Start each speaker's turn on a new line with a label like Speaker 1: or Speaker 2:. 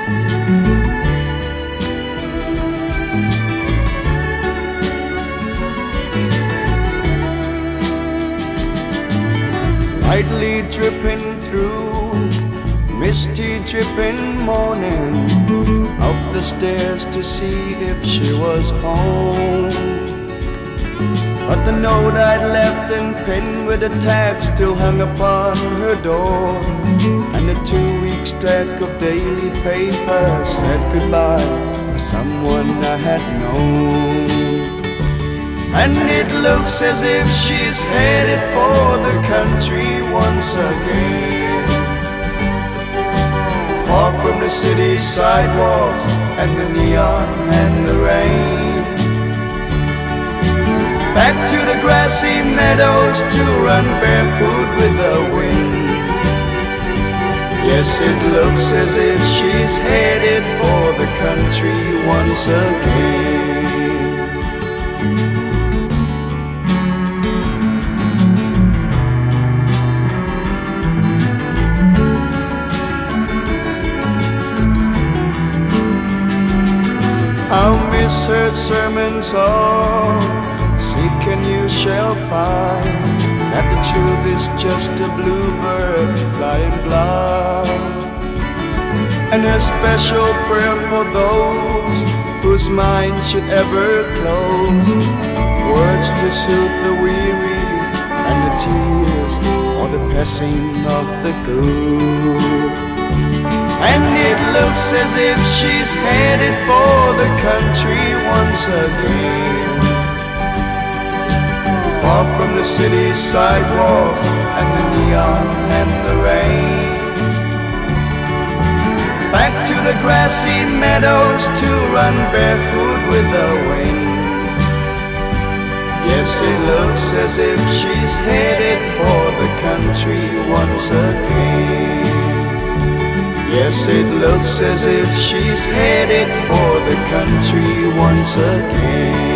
Speaker 1: Lightly dripping through misty dripping morning, up the stairs to see if she was home. But the note I'd left and pinned with a tag still hung upon her door, and the 2-week stack of daily papers said goodbye for someone I had known. And it looks as if she's headed for the country once again, far from the city sidewalks and the neon and the rain. Back to the grassy meadows to run barefoot with the wind. Yes, it looks as if she's headed for the country once again. I'll miss her sermons all, seek and you shall find that the truth is just a bluebird flying blind. And her special prayer for those whose minds should ever close, words to soothe the weary and the tears for the passing of the good. And it looks as if she's headed for the country once again, far from the city sidewalks and the neon and the rain. Back to the grassy meadows to run barefoot with the wind. Yes, it looks as if she's headed for the country once again. Yes, it looks as if she's headed for the country once again.